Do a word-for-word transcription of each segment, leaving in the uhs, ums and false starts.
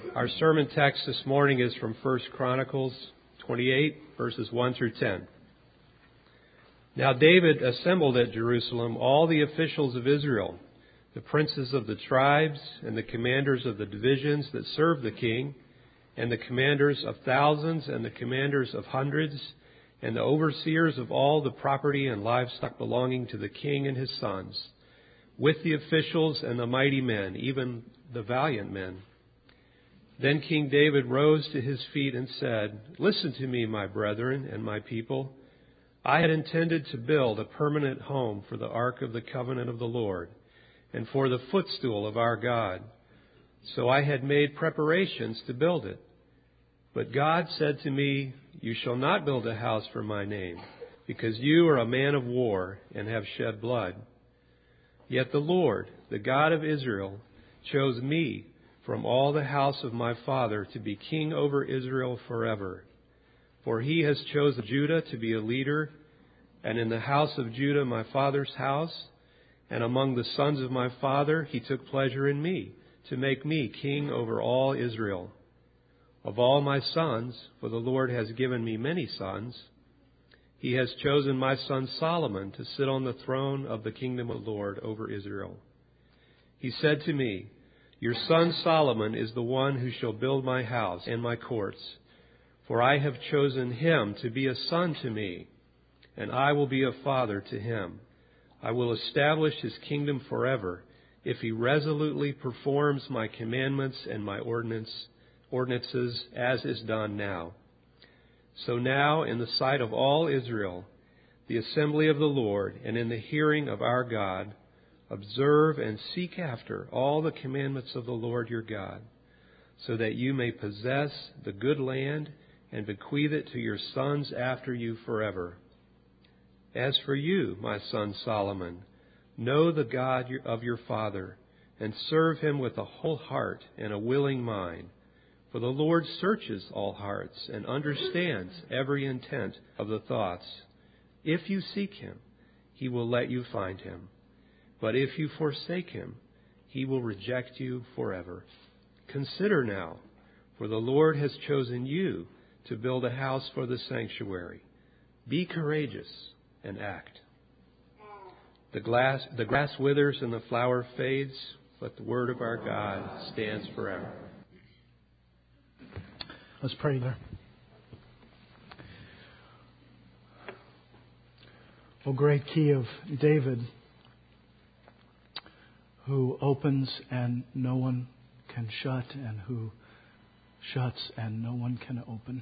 Our sermon text this morning is from First Chronicles twenty-eight, verses one through ten. Now David assembled at Jerusalem all the officials of Israel, the princes of the tribes, and the commanders of the divisions that served the king, and the commanders of thousands, and the commanders of hundreds, and the overseers of all the property and livestock belonging to the king and his sons, with the officials and the mighty men, even the valiant men. Then King David rose to his feet and said, "Listen to me, my brethren and my people. I had intended to build a permanent home for the ark of the covenant of the Lord and for the footstool of our God. So I had made preparations to build it. But God said to me, 'You shall not build a house for my name, because you are a man of war and have shed blood.' Yet the Lord, the God of Israel, chose me from all the house of my father to be king over Israel forever. For he has chosen Judah to be a leader, and in the house of Judah my father's house, and among the sons of my father he took pleasure in me, to make me king over all Israel. Of all my sons, for the Lord has given me many sons, he has chosen my son Solomon to sit on the throne of the kingdom of the Lord over Israel. He said to me, 'Your son Solomon is the one who shall build my house and my courts, for I have chosen him to be a son to me, and I will be a father to him. I will establish his kingdom forever, if he resolutely performs my commandments and my ordinance, ordinances, as is done now.' So now, in the sight of all Israel, the assembly of the Lord, and in the hearing of our God, observe and seek after all the commandments of the Lord your God, so that you may possess the good land and bequeath it to your sons after you forever. As for you, my son Solomon, know the God of your father, and serve him with a whole heart and a willing mind. For the Lord searches all hearts and understands every intent of the thoughts. If you seek him, he will let you find him. But if you forsake him, he will reject you forever. Consider now, for the Lord has chosen you to build a house for the sanctuary. Be courageous and act." The glass, the grass withers and the flower fades, but the word of our God stands forever. Let's pray there. O great key of David, who opens and no one can shut, and who shuts and no one can open.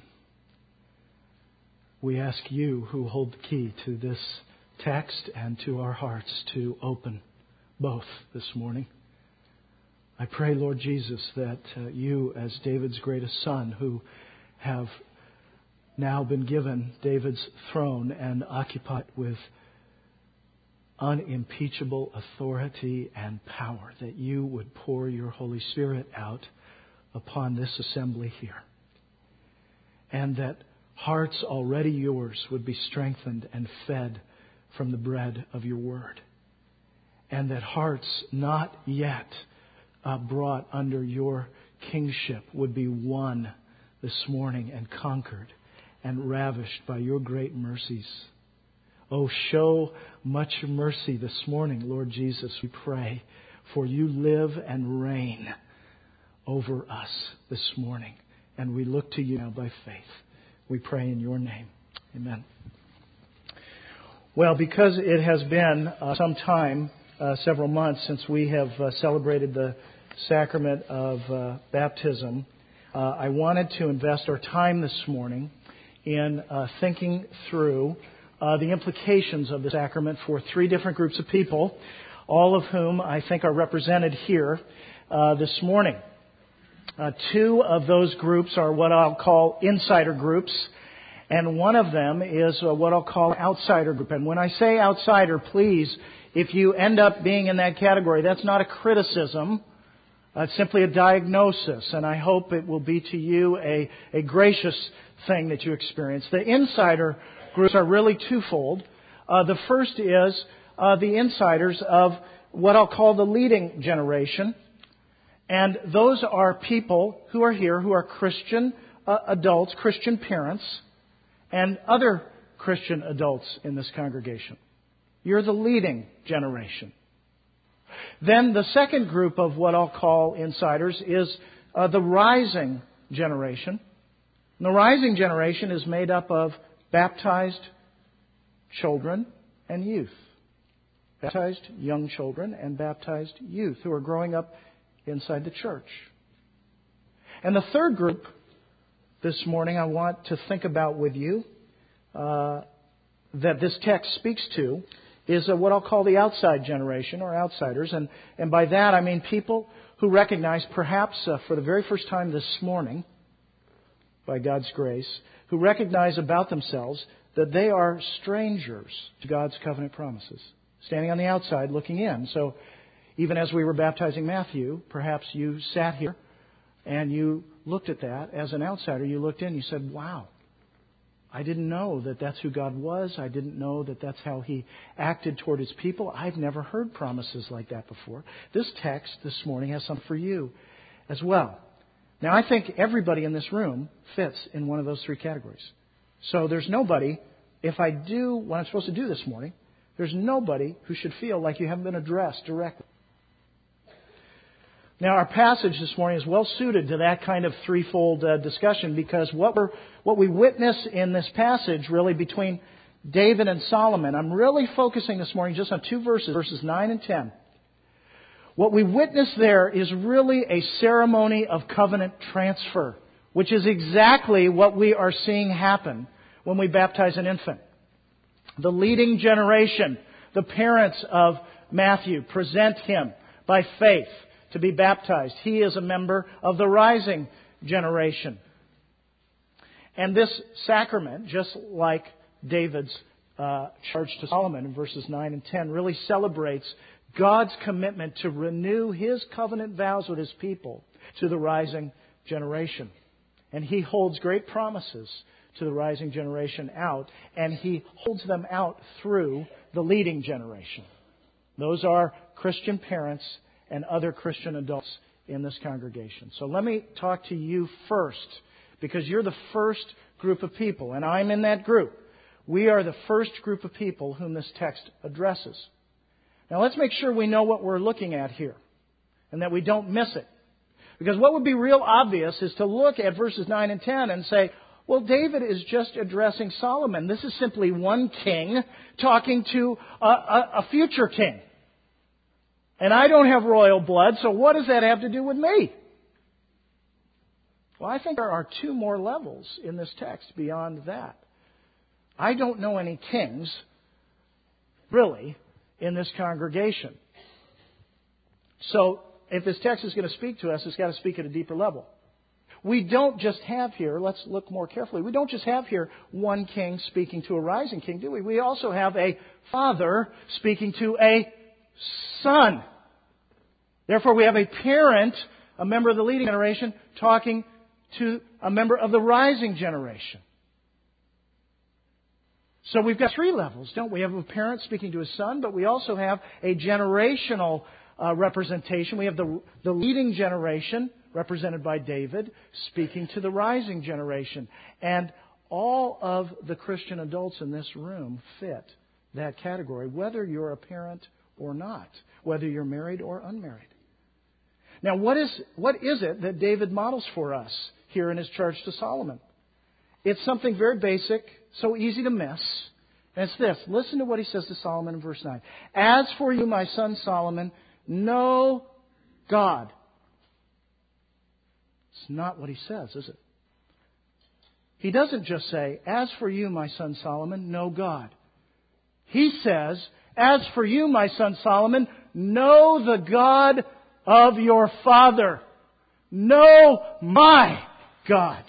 We ask you, who hold the key to this text and to our hearts, to open both this morning. I pray, Lord Jesus, that uh, you, as David's greatest son, who have now been given David's throne and occupied with unimpeachable authority and power, that you would pour your Holy Spirit out upon this assembly here. And that hearts already yours would be strengthened and fed from the bread of your word. And that hearts not yet uh, brought under your kingship would be won this morning and conquered and ravished by your great mercies. Oh, show much mercy this morning, Lord Jesus, we pray, for you live and reign over us this morning. And we look to you now by faith. We pray in your name. Amen. Well, because it has been uh, some time, uh, several months, since we have uh, celebrated the sacrament of uh, baptism, uh, I wanted to invest our time this morning in uh, thinking through Uh, the implications of the sacrament for three different groups of people, all of whom I think are represented here uh, this morning. Uh, two of those groups are what I'll call insider groups, and one of them is uh, what I'll call outsider group. And when I say outsider, please, if you end up being in that category, that's not a criticism. Uh, it's simply a diagnosis, and I hope it will be to you a, a gracious thing that you experience. The insider groups are really twofold. Uh, the first is uh, the insiders of what I'll call the leading generation. And those are people who are here who are Christian uh, adults, Christian parents, and other Christian adults in this congregation. You're the leading generation. Then the second group of what I'll call insiders is uh, the rising generation. And the rising generation is made up of baptized children and youth. Baptized young children and baptized youth who are growing up inside the church. And the third group this morning I want to think about with you uh, that this text speaks to is uh, what I'll call the outside generation or outsiders. And, and by that I mean people who recognize perhaps uh, for the very first time this morning, by God's grace, who recognize about themselves that they are strangers to God's covenant promises. Standing on the outside looking in. So even as we were baptizing Matthew, perhaps you sat here and you looked at that as an outsider. You looked in and you said, wow, I didn't know that that's who God was. I didn't know that that's how He acted toward His people. I've never heard promises like that before. This text this morning has something for you as well. Now, I think everybody in this room fits in one of those three categories. So there's nobody, if I do what I'm supposed to do this morning, there's nobody who should feel like you haven't been addressed directly. Now, our passage this morning is well suited to that kind of threefold uh, discussion because what we're, what we witness in this passage, really between David and Solomon, I'm really focusing this morning just on two verses, verses nine and ten. What we witness there is really a ceremony of covenant transfer, which is exactly what we are seeing happen when we baptize an infant. The leading generation, the parents of Matthew, present him by faith to be baptized. He is a member of the rising generation. And this sacrament, just like David's uh, charge to Solomon in verses nine and ten, really celebrates God's commitment to renew His covenant vows with His people to the rising generation. And He holds great promises to the rising generation out, and He holds them out through the leading generation. Those are Christian parents and other Christian adults in this congregation. So let me talk to you first, because you're the first group of people, and I'm in that group. We are the first group of people whom this text addresses. Now let's make sure we know what we're looking at here, and that we don't miss it. Because what would be real obvious is to look at verses nine and ten and say, well, David is just addressing Solomon. This is simply one king talking to a, a, a future king. And I don't have royal blood, so what does that have to do with me? Well, I think there are two more levels in this text beyond that. I don't know any kings, really, in this congregation. So, if this text is going to speak to us, it's got to speak at a deeper level. We don't just have here, let's look more carefully, we don't just have here one king speaking to a rising king, do we? We also have a father speaking to a son. Therefore, we have a parent, a member of the leading generation, talking to a member of the rising generation. So we've got three levels, don't we? We have a parent speaking to his son, but we also have a generational uh, representation. We have the, the leading generation, represented by David, speaking to the rising generation. And all of the Christian adults in this room fit that category, whether you're a parent or not, whether you're married or unmarried. Now, what is what is it that David models for us here in his charge to Solomon? It's something very basic, so easy to miss. And it's this. Listen to what he says to Solomon in verse nine. As for you, my son Solomon, know God. It's not what he says, is it? He doesn't just say, as for you, my son Solomon, know God. He says, as for you, my son Solomon, know the God of your father. Know my God.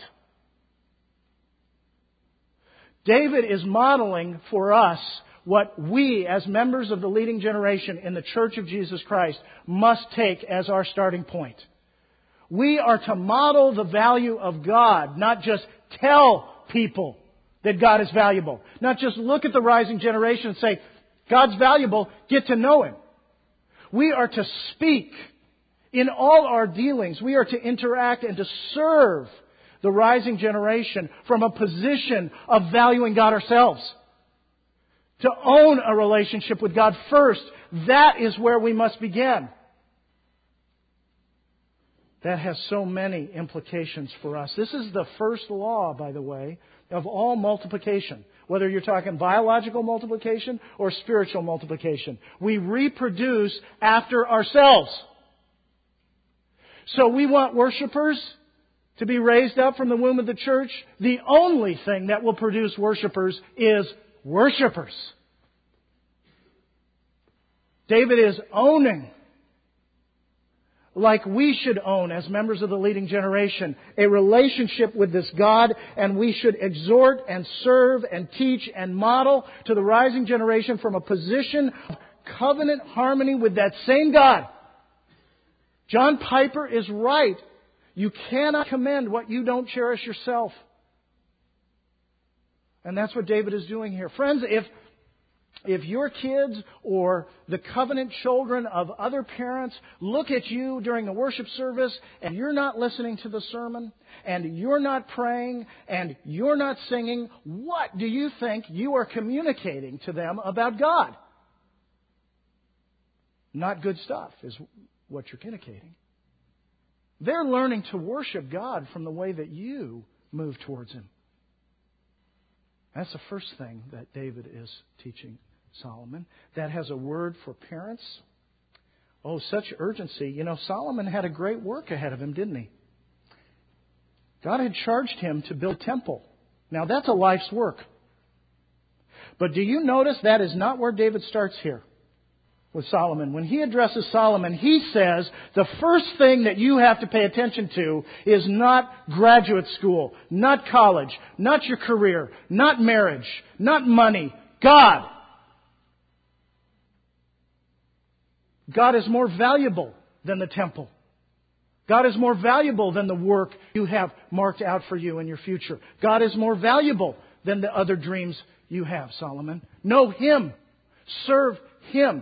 David is modeling for us what we, as members of the leading generation in the Church of Jesus Christ, must take as our starting point. We are to model the value of God, not just tell people that God is valuable. Not just look at the rising generation and say, God's valuable, get to know Him. We are to speak In all our dealings, we are to interact and to serve the rising generation from a position of valuing God ourselves. To own a relationship with God first, that is where we must begin. That has so many implications for us. This is the first law, by the way, of all multiplication. Whether you're talking biological multiplication or spiritual multiplication. We reproduce after ourselves. So we want worshipers to be raised up from the womb of the church. The only thing that will produce worshipers is worshipers. David is owning, like we should own as members of the leading generation, a relationship with this God, and we should exhort and serve and teach and model to the rising generation from a position of covenant harmony with that same God. John Piper is right. You cannot commend what you don't cherish yourself. And that's what David is doing here. Friends, if If your kids or the covenant children of other parents look at you during the worship service and you're not listening to the sermon and you're not praying and you're not singing, what do you think you are communicating to them about God? Not good stuff is what you're communicating. They're learning to worship God from the way that you move towards Him. That's the first thing that David is teaching Solomon. That has a word for parents. Oh, such urgency. You know, Solomon had a great work ahead of him, didn't he? God had charged him to build a temple. Now, that's a life's work. But do you notice that is not where David starts here with Solomon? When he addresses Solomon, he says the first thing that you have to pay attention to is not graduate school, not college, not your career, not marriage, not money. God. God is more valuable than the temple. God is more valuable than the work you have marked out for you in your future. God is more valuable than the other dreams you have, Solomon. Know Him. Serve Him.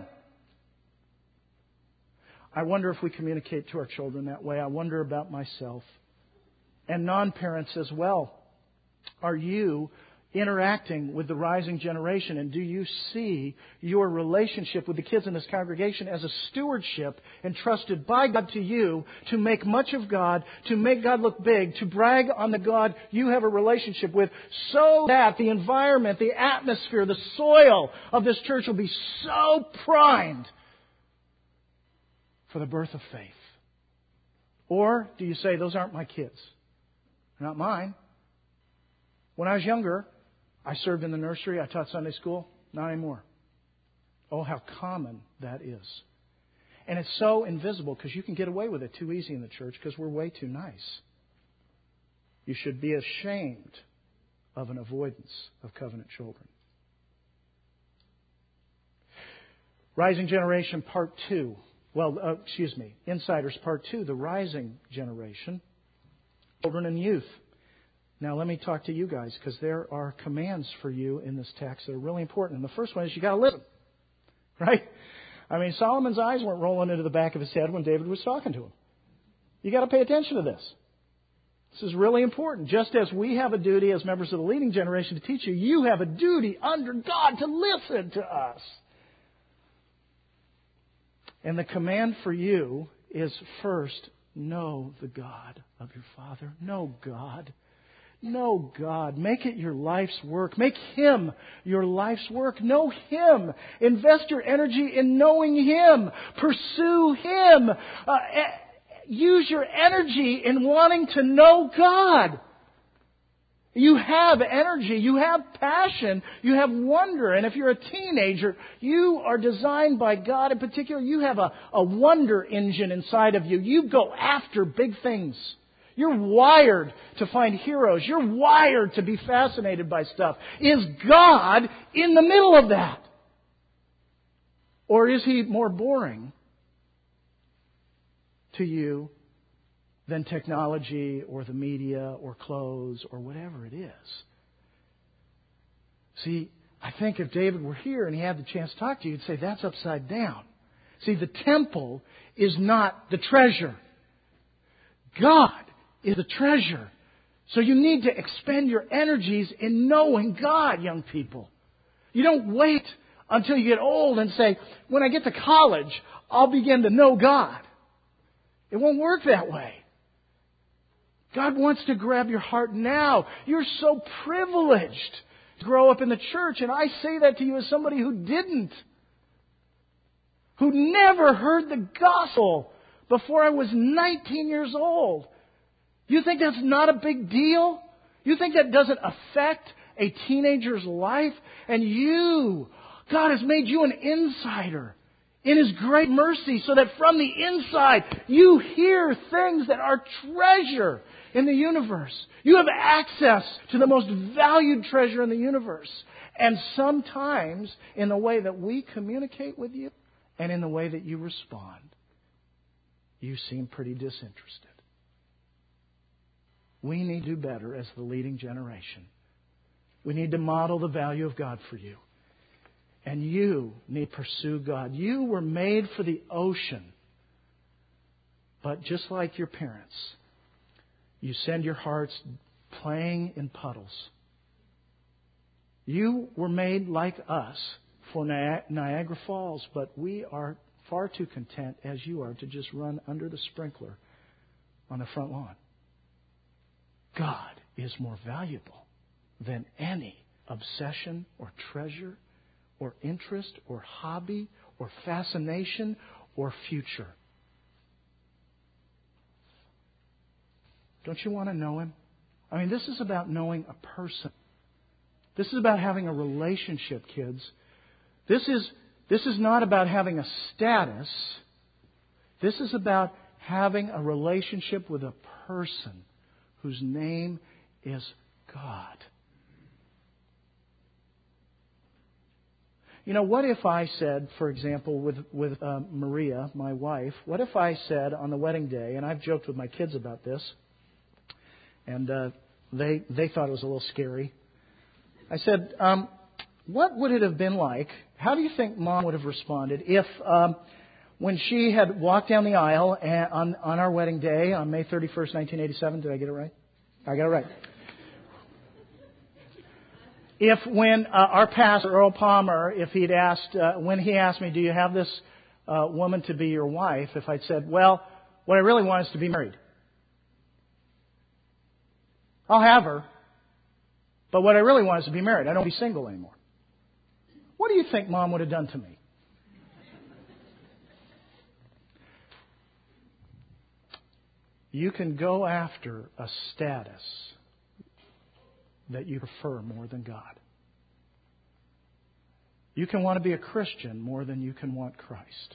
I wonder if we communicate to our children that way. I wonder about myself. And non-parents as well. Are you interacting with the rising generation? And do you see your relationship with the kids in this congregation as a stewardship entrusted by God to you to make much of God, to make God look big, to brag on the God you have a relationship with, so that the environment, the atmosphere, the soil of this church will be so primed for the birth of faith? Or do you say, those aren't my kids? They're not mine. When I was younger, I served in the nursery. I taught Sunday school. Not anymore. Oh, how common that is. And it's so invisible because you can get away with it too easy in the church because we're way too nice. You should be ashamed of an avoidance of covenant children. Rising Generation Part two. Well, uh, excuse me. Insiders Part two. The Rising Generation. Children and youth. Now, let me talk to you guys, because there are commands for you in this text that are really important. And the first one is you got to listen. Right? I mean, Solomon's eyes weren't rolling into the back of his head when David was talking to him. You got to pay attention to this. This is really important. Just as we have a duty as members of the leading generation to teach you, you have a duty under God to listen to us. And the command for you is first, know the God of your Father. Know God. Know God. Make it your life's work. Make Him your life's work. Know Him. Invest your energy in knowing Him. Pursue Him. Uh, use your energy in wanting to know God. You have energy. You have passion. You have wonder. And if you're a teenager, you are designed by God. In particular, you have a, a wonder engine inside of you. You go after big things. You're wired to find heroes. You're wired to be fascinated by stuff. Is God in the middle of that? Or is He more boring to you than technology or the media or clothes or whatever it is? See, I think if David were here and he had the chance to talk to you, he'd say, that's upside down. See, the temple is not the treasure. God is the treasure. So you need to expend your energies in knowing God, young people. You don't wait until you get old and say, when I get to college, I'll begin to know God. It won't work that way. God wants to grab your heart now. You're so privileged to grow up in the church. And I say that to you as somebody who didn't. Who never heard the gospel before I was nineteen years old. You think that's not a big deal? You think that doesn't affect a teenager's life? And you, God has made you an insider in His great mercy so that from the inside you hear things that are treasure in the universe. You have access to the most valued treasure in the universe. And sometimes in the way that we communicate with you and in the way that you respond, you seem pretty disinterested. We need to do better as the leading generation. We need to model the value of God for you. And you need to pursue God. You were made for the ocean. But just like your parents, you send your hearts playing in puddles. You were made like us for Niagara Falls, but we are far too content, as you are, to just run under the sprinkler on the front lawn. God is more valuable than any obsession or treasure or interest or hobby or fascination or future. Don't you want to know Him? I mean, this is about knowing a person. This is about having a relationship, kids. This is, this is not about having a status. This is about having a relationship with a person whose name is God. You know, what if I said, for example, with, with uh, Maria, my wife, what if I said on the wedding day, and I've joked with my kids about this, and uh, they they thought it was a little scary. I said, um, what would it have been like, how do you think Mom would have responded if um, when she had walked down the aisle and on, on our wedding day on May thirty-first, nineteen eighty-seven, did I get it right? I got it right. If when uh, our pastor, Earl Palmer, if he'd asked, uh, when he asked me, do you have this uh, woman to be your wife? If I'd said, well, what I really want is to be married. I'll have her, but what I really want is to be married. I don't want to be single anymore. What do you think Mom would have done to me? You can go after a status that you prefer more than God. You can want to be a Christian more than you can want Christ.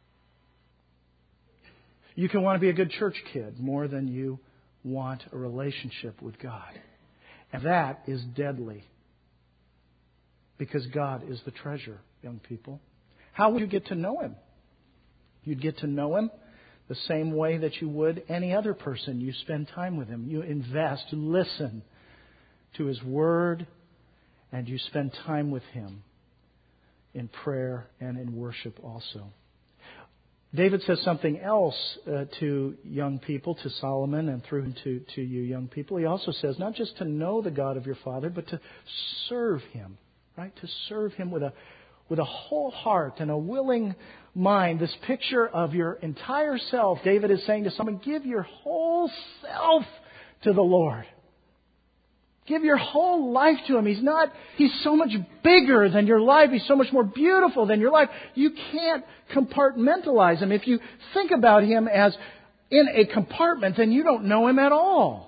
You can want to be a good church kid more than you want a relationship with God. And that is deadly. Because God is the treasure, young people. How would you get to know Him? You'd get to know Him the same way that you would any other person. You spend time with Him. You invest, you listen to His Word, and you spend time with Him in prayer and in worship also. David says something else uh, to young people, to Solomon, and through to, to you young people. He also says not just to know the God of your Father, but to serve Him, right? To serve Him with a with a whole heart and a willing mind. This picture of your entire self, David is saying to someone, give your whole self to the Lord. Give your whole life to Him. He's not, He's so much bigger than your life. He's so much more beautiful than your life. You can't compartmentalize Him. If you think about Him as in a compartment, then you don't know Him at all.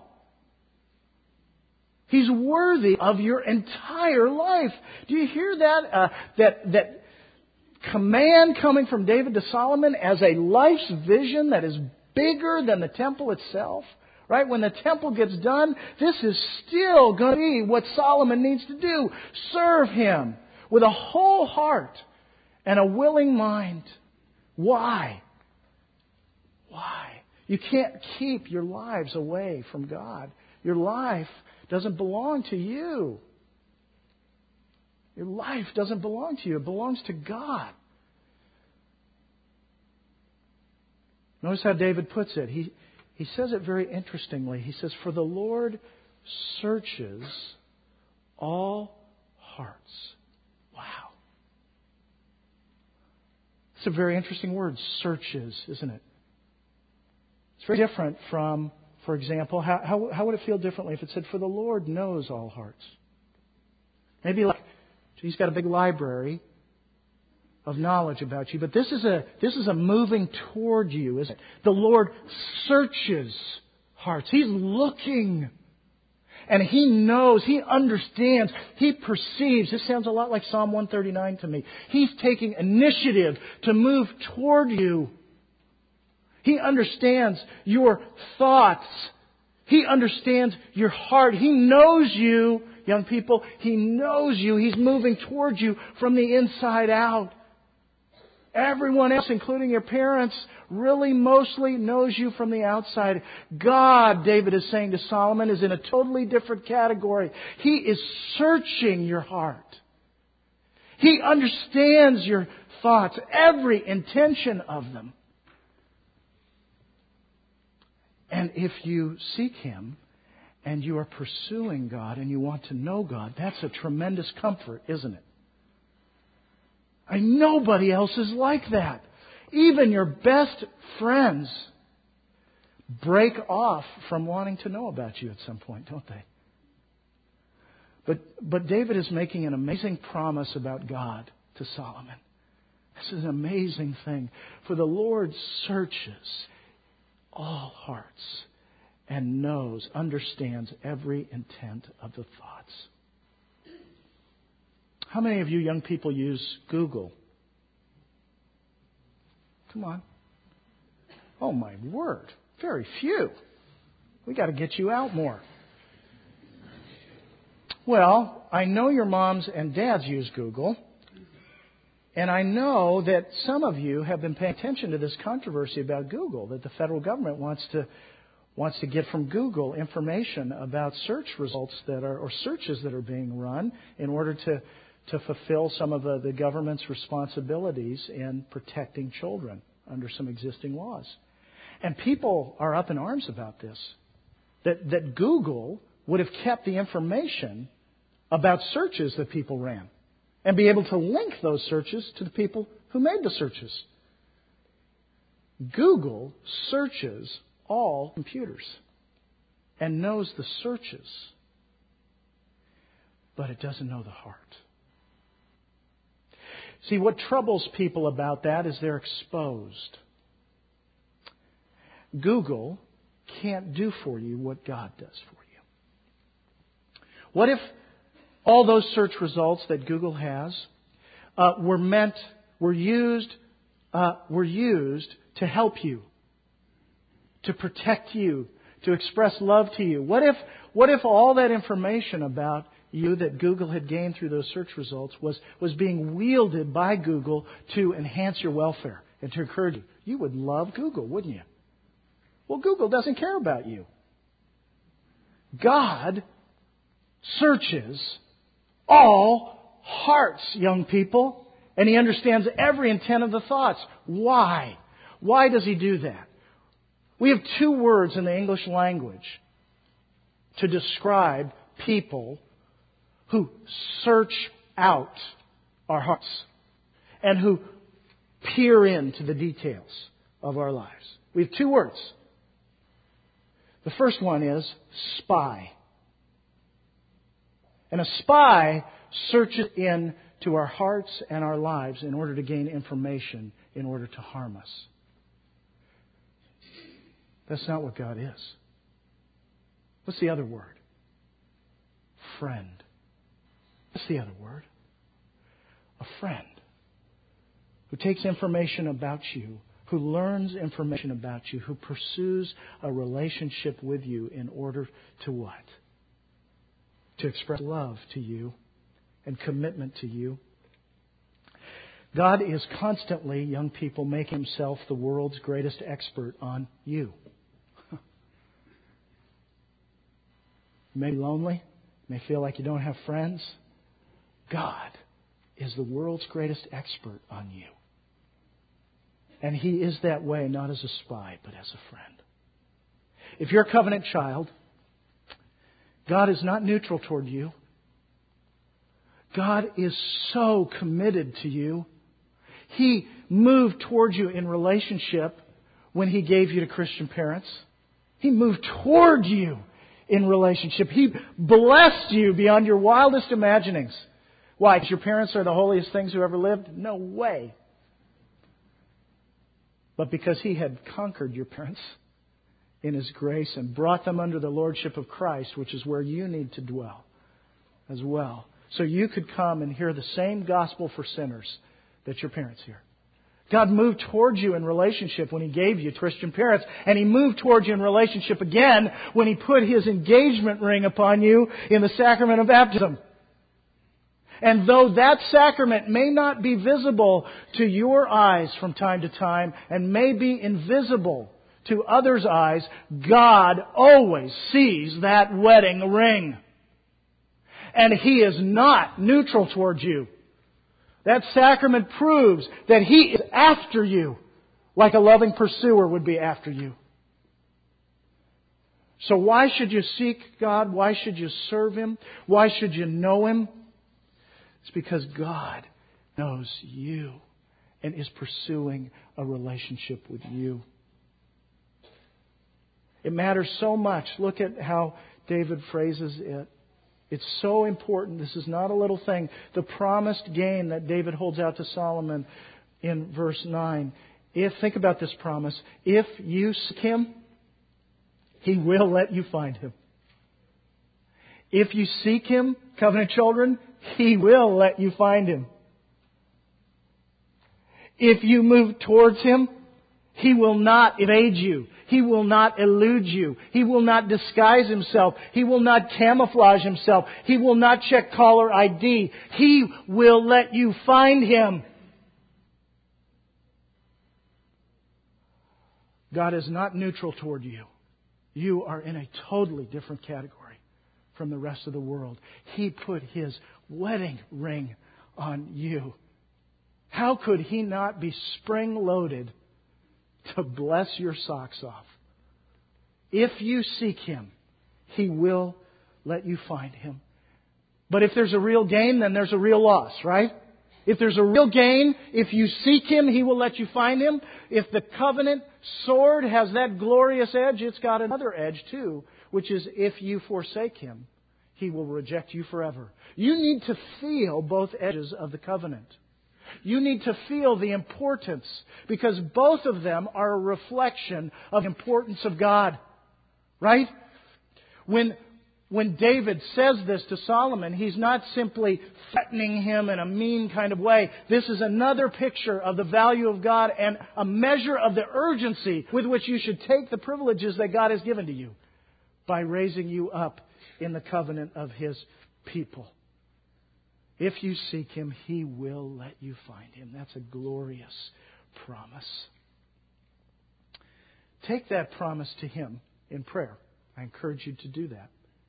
He's worthy of your entire life. Do you hear that? Uh, that, that command coming from David to Solomon as a life's vision that is bigger than the temple itself? Right? When the temple gets done, this is still going to be what Solomon needs to do. Serve Him with a whole heart and a willing mind. Why? Why? You can't keep your lives away from God. Your life doesn't belong to you. Your life doesn't belong to you. It belongs to God. Notice how David puts it. He, he says it very interestingly. He says, "For the Lord searches all hearts." Wow. It's a very interesting word, searches, isn't it? It's very different from, for example, how, how, how would it feel differently if it said, "For the Lord knows all hearts"? Maybe like, He's got a big library of knowledge about you, but this is a this is a moving toward you, isn't it? The Lord searches hearts. He's looking. And He knows, He understands, He perceives. This sounds a lot like Psalm one thirty-nine to me. He's taking initiative to move toward you. He understands your thoughts. He understands your heart. He knows you, young people. He knows you. He's moving towards you from the inside out. Everyone else, including your parents, really mostly knows you from the outside. God, David is saying to Solomon, is in a totally different category. He is searching your heart. He understands your thoughts, every intention of them. And if you seek Him and you are pursuing God and you want to know God, that's a tremendous comfort, isn't it? And nobody else is like that. Even your best friends break off from wanting to know about you at some point, don't they? But, but David is making an amazing promise about God to Solomon. This is an amazing thing. For the Lord searches all hearts and knows, understands every intent of the thoughts. How many of you young people use Google? Come on. Oh my word. Very few. We got to get you out more. Well, I know your moms and dads use Google. And I know that some of you have been paying attention to this controversy about Google, that the federal government wants to wants to get from Google information about search results that are, or searches that are being run in order to to fulfill some of the, the government's responsibilities in protecting children under some existing laws. And people are up in arms about this. That, that Google would have kept the information about searches that people ran and be able to link those searches to the people who made the searches. Google searches all computers and knows the searches, but it doesn't know the heart. See, what troubles people about that is they're exposed. Google can't do for you what God does for you. What if all those search results that Google has uh, were meant, were used, uh, were used to help you, to protect you, to express love to you? What if, what if all that information about you that Google had gained through those search results was, was being wielded by Google to enhance your welfare and to encourage you? You would love Google, wouldn't you? Well, Google doesn't care about you. God searches all hearts, young people, and He understands every intent of the thoughts. Why? Why does He do that? We have two words in the English language to describe people who search out our hearts and who peer into the details of our lives. We have two words. The first one is spy. And a spy searches into our hearts and our lives in order to gain information, in order to harm us. That's not what God is. What's the other word? Friend. What's the other word? A friend who takes information about you, who learns information about you, who pursues a relationship with you in order to what? To express love to you and commitment to you. God is constantly, young people, making Himself the world's greatest expert on you. You may be lonely, you may feel like you don't have friends. God is the world's greatest expert on you. And He is that way, not as a spy, but as a friend. If you're a covenant child, God is not neutral toward you. God is so committed to you. He moved toward you in relationship when He gave you to Christian parents. He moved toward you in relationship. He blessed you beyond your wildest imaginings. Why? Because your parents are the holiest things who ever lived? No way. But because He had conquered your parents in His grace and brought them under the lordship of Christ, which is where you need to dwell as well. So you could come and hear the same gospel for sinners that your parents hear. God moved towards you in relationship when He gave you Christian parents. And He moved towards you in relationship again when He put His engagement ring upon you in the sacrament of baptism. And though that sacrament may not be visible to your eyes from time to time and may be invisible to others' eyes, God always sees that wedding ring. And He is not neutral towards you. That sacrament proves that He is after you, like a loving pursuer would be after you. So why should you seek God? Why should you serve Him? Why should you know Him? It's because God knows you and is pursuing a relationship with you. It matters so much. Look at how David phrases it. It's so important. This is not a little thing. The promised gain that David holds out to Solomon in verse nine. If, think about this promise. If you seek Him, He will let you find Him. If you seek Him, covenant children, He will let you find Him. If you move towards Him, He will not evade you. He will not elude you. He will not disguise Himself. He will not camouflage Himself. He will not check caller I D. He will let you find Him. God is not neutral toward you. You are in a totally different category from the rest of the world. He put His wedding ring on you. How could He not be spring-loaded to bless your socks off? If you seek Him, He will let you find Him. But if there's a real gain, then there's a real loss, right? If there's a real gain, if you seek Him, He will let you find Him. If the covenant sword has that glorious edge, it's got another edge too, which is if you forsake Him, He will reject you forever. You need to feel both edges of the covenant. You need to feel the importance, because both of them are a reflection of the importance of God. Right? When, when David says this to Solomon, he's not simply threatening him in a mean kind of way. This is another picture of the value of God and a measure of the urgency with which you should take the privileges that God has given to you by raising you up in the covenant of His people. If you seek Him, He will let you find Him. That's a glorious promise. Take that promise to Him in prayer. I encourage you to do that.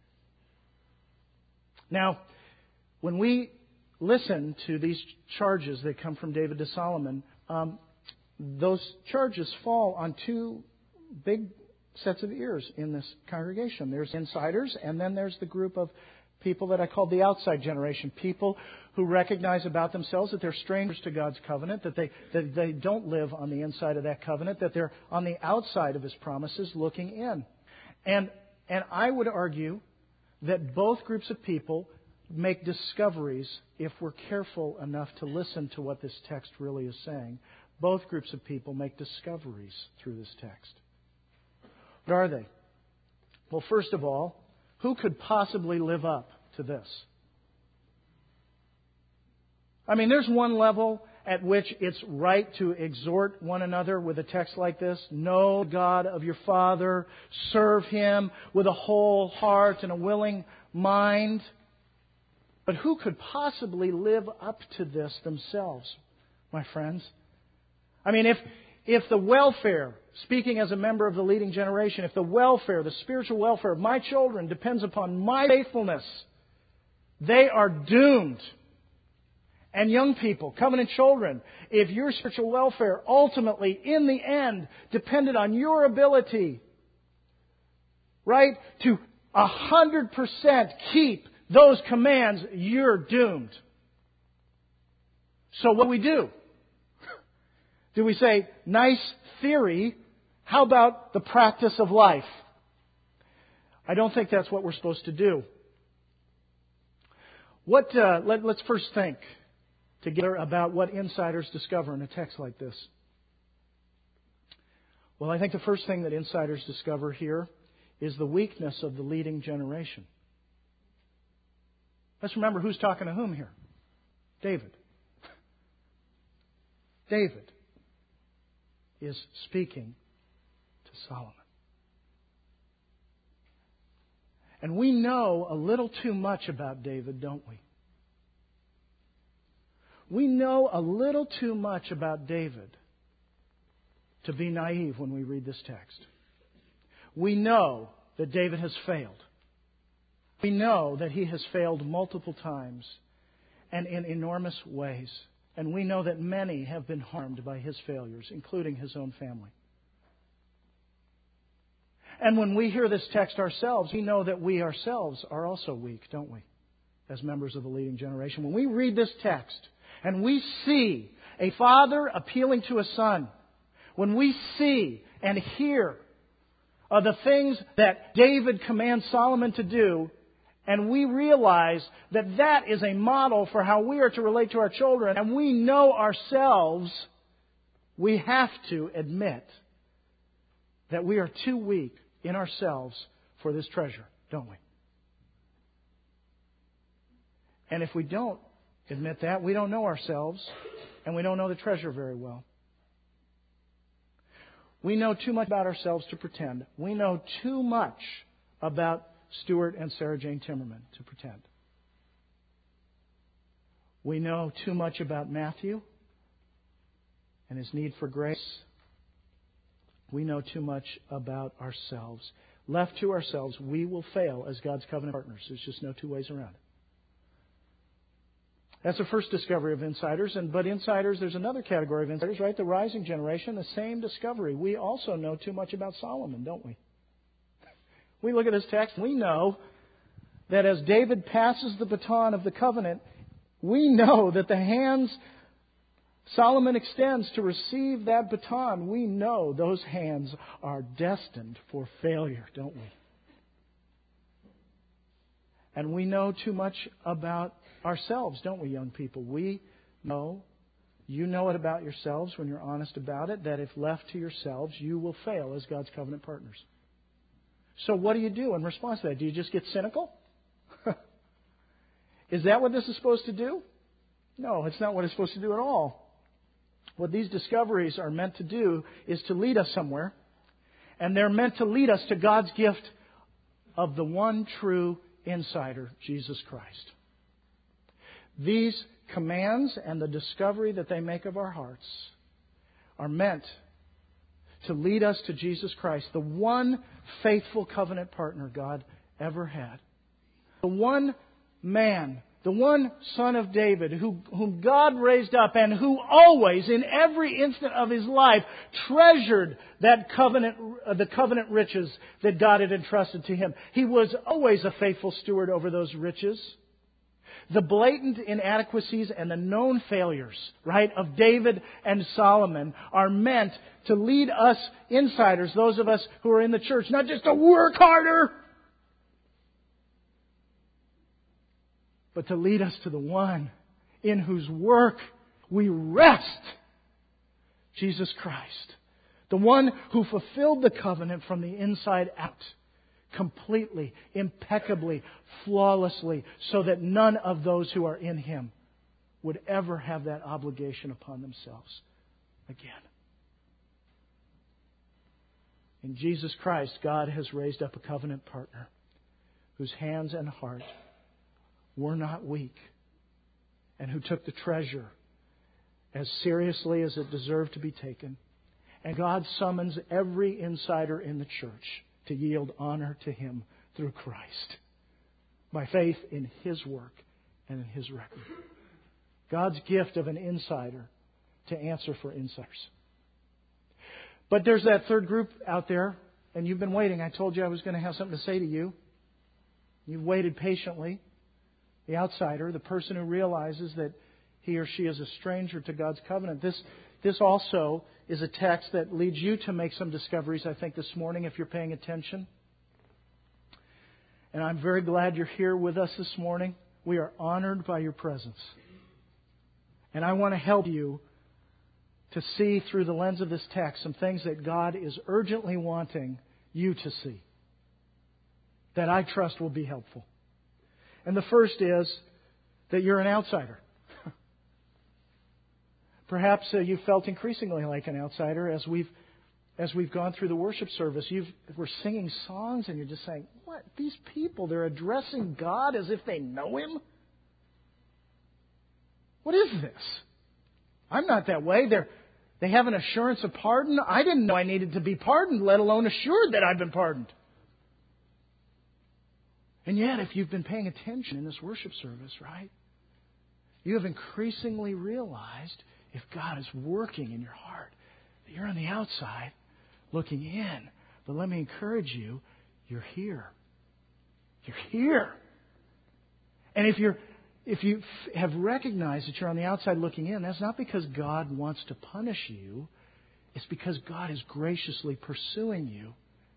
Now, when we listen to these charges that come from David to Solomon, um, those charges fall on two big sets of ears in this congregation. There's insiders, and then there's the group of people that I call the outside generation. People who recognize about themselves that they're strangers to God's covenant, that they, that they don't live on the inside of that covenant, that they're on the outside of His promises looking in. And, and I would argue that both groups of people make discoveries if we're careful enough to listen to what this text really is saying. Both groups of people make discoveries through this text. What are they? Well, first of all, who could possibly live up to this? I mean, there's one level at which it's right to exhort one another with a text like this. Know God of your Father. Serve Him with a whole heart and a willing mind. But who could possibly live up to this themselves, my friends? I mean, if if the welfare, speaking as a member of the leading generation, if the welfare, the spiritual welfare of my children depends upon my faithfulness, they are doomed. And young people, covenant children, if your spiritual welfare ultimately, in the end, depended on your ability, right, to a hundred percent keep those commands, you're doomed. So what do we do? Do we say, nice theory, how about the practice of life? I don't think that's what we're supposed to do. What? Uh, let, let's first think together about what insiders discover in a text like this. Well, I think the first thing that insiders discover here is the weakness of the leading generation. Let's remember who's talking to whom here. David. David is speaking to Solomon. And we know a little too much about David, don't we? We know a little too much about David to be naive when we read this text. We know that David has failed. We know that he has failed multiple times and in enormous ways. And we know that many have been harmed by his failures, including his own family. And when we hear this text ourselves, we know that we ourselves are also weak, don't we? As members of the leading generation. When we read this text and we see a father appealing to a son, when we see and hear uh, the things that David commands Solomon to do, and we realize that that is a model for how we are to relate to our children, and we know ourselves, we have to admit that we are too weak in ourselves for this treasure, don't we? And if we don't admit that, we don't know ourselves, and we don't know the treasure very well. We know too much about ourselves to pretend. We know too much about Stuart and Sarah Jane Timmerman to pretend. We know too much about Matthew and his need for grace. We know too much about ourselves. Left to ourselves, we will fail as God's covenant partners. There's just no two ways around it. That's the first discovery of insiders. And but insiders, there's another category of insiders, right? The rising generation, the same discovery. We also know too much about Solomon, don't we? We look at this text, we know that as David passes the baton of the covenant, we know that the hands Solomon extends to receive that baton, we know those hands are destined for failure, don't we? And we know too much about ourselves, don't we, young people? We know, you know it about yourselves when you're honest about it, that if left to yourselves, you will fail as God's covenant partners. So what do you do in response to that? Do you just get cynical? Is that what this is supposed to do? No, it's not what it's supposed to do at all. What these discoveries are meant to do is to lead us somewhere. And they're meant to lead us to God's gift of the one true insider, Jesus Christ. These commands and the discovery that they make of our hearts are meant to lead us to Jesus Christ, the one faithful covenant partner God ever had. The one man, the one son of David, who, whom God raised up and who always, in every instant of his life, treasured that covenant, uh, the covenant riches that God had entrusted to him. He was always a faithful steward over those riches. The blatant inadequacies and the known failures, right, of David and Solomon are meant to lead us insiders, those of us who are in the church, not just to work harder, but to lead us to the one in whose work we rest, Jesus Christ. The one who fulfilled the covenant from the inside out, completely, impeccably, flawlessly, so that none of those who are in Him would ever have that obligation upon themselves again. In Jesus Christ, God has raised up a covenant partner whose hands and heart were not weak and who took the treasure as seriously as it deserved to be taken. And God summons every insider in the church to yield honor to Him through Christ by faith in His work and in His record. God's gift of an insider to answer for insiders. But there's that third group out there, and you've been waiting. I told you I was going to have something to say to you. You've waited patiently. The outsider, the person who realizes that he or she is a stranger to God's covenant. This, this also is a text that leads you to make some discoveries, I think, this morning, if you're paying attention. And I'm very glad you're here with us this morning. We are honored by your presence. And I want to help you to see through the lens of this text some things that God is urgently wanting you to see, that I trust will be helpful. And the first is that you're an outsider. Perhaps uh, you felt increasingly like an outsider as we've as we've gone through the worship service. You've, we're singing songs and you're just saying, what? These people, they're addressing God as if they know Him? What is this? I'm not that way. They're, they have an assurance of pardon. I didn't know I needed to be pardoned, let alone assured that I've been pardoned. And yet, if you've been paying attention in this worship service, right, you have increasingly realized if God is working in your heart, that you're on the outside looking in. But let me encourage you, you're here. You're here. And if you're if you have recognized that you're on the outside looking in, that's not because God wants to punish you. It's because God is graciously pursuing you.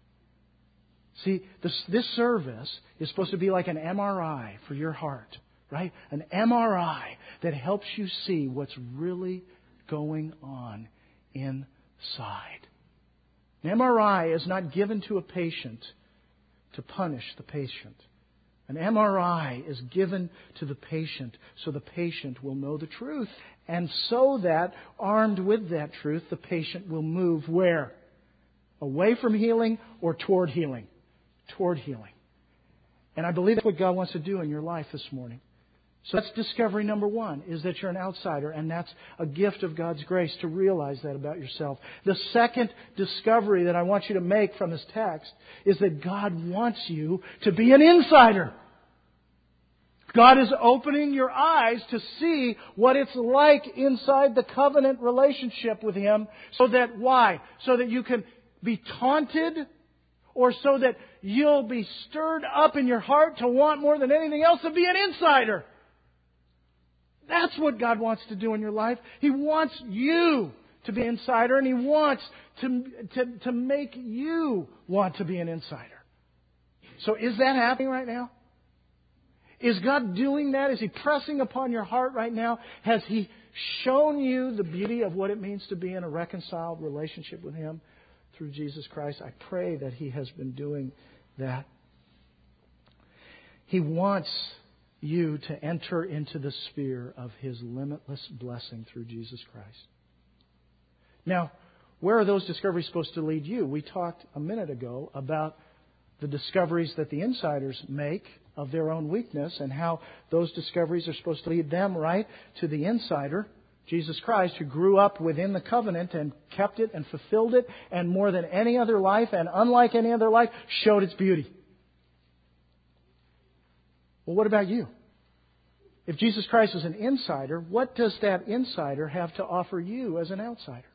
See, this, this service is supposed to be like an M R I for your heart, right? An M R I that helps you see what's really going on inside. An M R I is not given to a patient to punish the patient. An M R I is given to the patient so the patient will know the truth. And so that, armed with that truth, the patient will move where? Away from healing or toward healing? Toward healing. And I believe that's what God wants to do in your life this morning. So that's discovery number one, is that you're an outsider, and that's a gift of God's grace to realize that about yourself. The second discovery that I want you to make from this text is that God wants you to be an insider. God is opening your eyes to see what it's like inside the covenant relationship with Him, so that, why? So that you can be taunted, or so that you'll be stirred up in your heart to want more than anything else to be an insider. That's what God wants to do in your life. He wants you to be an insider, and He wants to, to, to make you want to be an insider. So is that happening right now? Is God doing that? Is He pressing upon your heart right now? Has He shown you the beauty of what it means to be in a reconciled relationship with Him through Jesus Christ? I pray that He has been doing that. He wants you to enter into the sphere of His limitless blessing through Jesus Christ. Now, where are those discoveries supposed to lead you? We talked a minute ago about the discoveries that the insiders make of their own weakness and how those discoveries are supposed to lead them right to the insider, Jesus Christ, who grew up within the covenant and kept it and fulfilled it, and more than any other life and unlike any other life, showed its beauty. Well, what about you? If Jesus Christ is an insider, what does that insider have to offer you as an outsider?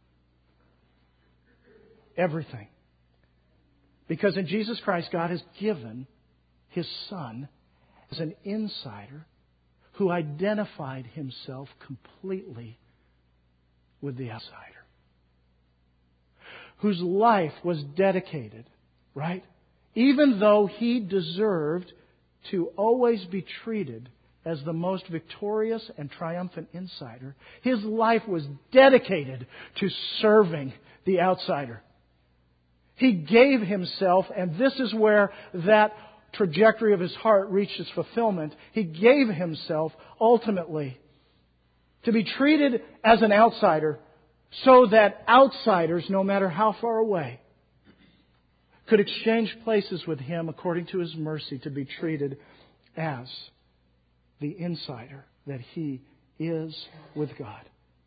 Everything. Because in Jesus Christ, God has given His Son as an insider who identified Himself completely with the outsider. Whose life was dedicated, right? Even though He deserved to always be treated as the most victorious and triumphant insider, His life was dedicated to serving the outsider. He gave Himself, and this is where that trajectory of His heart reached its fulfillment. He gave Himself ultimately to be treated as an outsider so that outsiders, no matter how far away, could exchange places with Him according to His mercy to be treated as the insider that He is with God.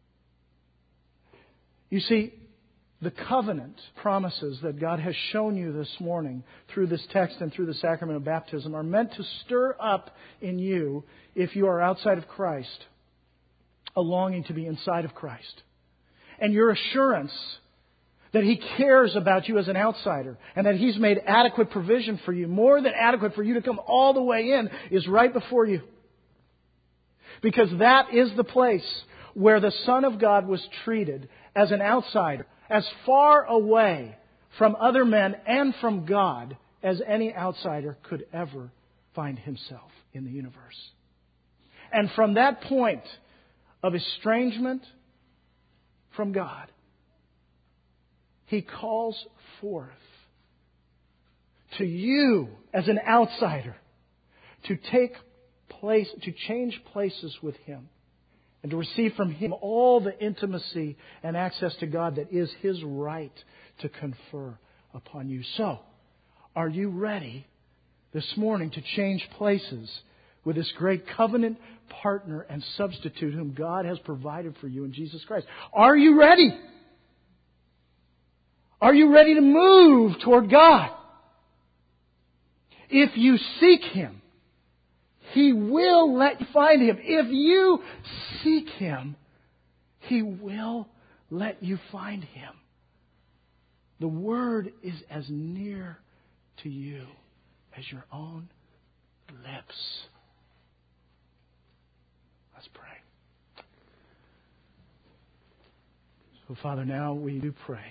You see, the covenant promises that God has shown you this morning through this text and through the sacrament of baptism are meant to stir up in you, if you are outside of Christ, a longing to be inside of Christ. And your assurance that He cares about you as an outsider and that He's made adequate provision for you, more than adequate for you to come all the way in, is right before you. Because that is the place where the Son of God was treated as an outsider, as far away from other men and from God as any outsider could ever find himself in the universe. And from that point of estrangement from God, He calls forth to you as an outsider to take place, to change places with Him and to receive from Him all the intimacy and access to God that is His right to confer upon you. So, are you ready this morning to change places with this great covenant partner and substitute whom God has provided for you in Jesus Christ? Are you ready? Are you ready to move toward God? If you seek Him, He will let you find Him. If you seek Him, He will let you find Him. The Word is as near to you as your own lips. Let's pray. So, Father, now we do pray.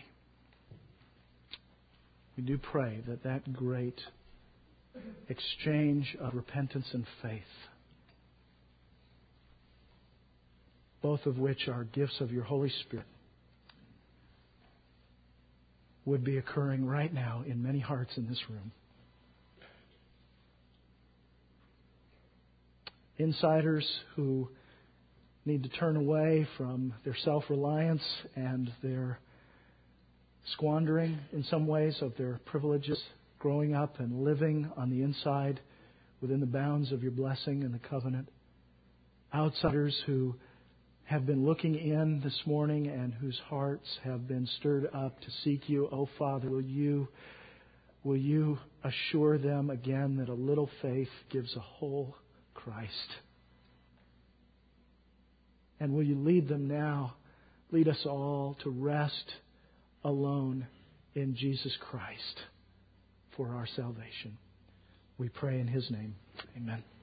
We do pray that that great exchange of repentance and faith, both of which are gifts of your Holy Spirit, would be occurring right now in many hearts in this room. Insiders who need to turn away from their self-reliance and their squandering in some ways of their privileges, growing up and living on the inside within the bounds of your blessing and the covenant. Outsiders who have been looking in this morning and whose hearts have been stirred up to seek you. Oh, Father, will you, will you assure them again that a little faith gives a whole Christ? And will you lead them now, lead us all to rest alone in Jesus Christ for our salvation. We pray in His name. Amen.